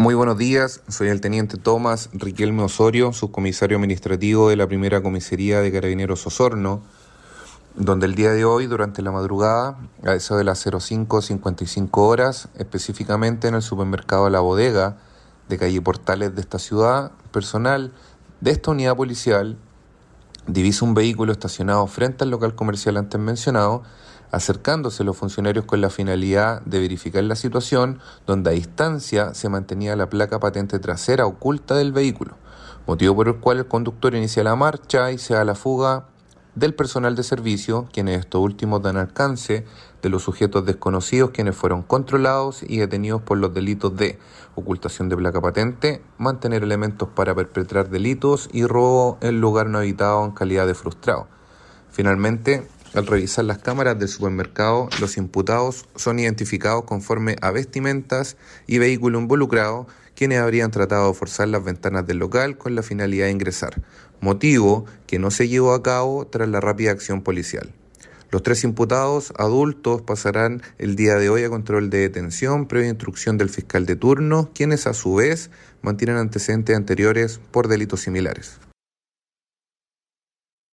Muy buenos días, soy el teniente Tomás Riquelme Osorio, subcomisario administrativo de la primera comisaría de Carabineros Osorno, donde el día de hoy, durante la madrugada, a eso de las 05:55 horas, específicamente en el supermercado La Bodega de calle Portales de esta ciudad, personal de esta unidad policial divisa un vehículo estacionado frente al local comercial antes mencionado, acercándose los funcionarios con la finalidad de verificar la situación, donde a distancia se mantenía la placa patente trasera oculta del vehículo, motivo por el cual el conductor inicia la marcha y se da la fuga del personal de servicio, quienes estos últimos dan alcance de los sujetos desconocidos, quienes fueron controlados y detenidos por los delitos de ocultación de placa patente, mantener elementos para perpetrar delitos y robo en lugar no habitado en calidad de frustrado. Finalmente, al revisar las cámaras del supermercado, los imputados son identificados conforme a vestimentas y vehículo involucrado, quienes habrían tratado de forzar las ventanas del local con la finalidad de ingresar, motivo que no se llevó a cabo tras la rápida acción policial. Los 3 imputados adultos pasarán el día de hoy a control de detención previa instrucción del fiscal de turno, quienes a su vez mantienen antecedentes anteriores por delitos similares.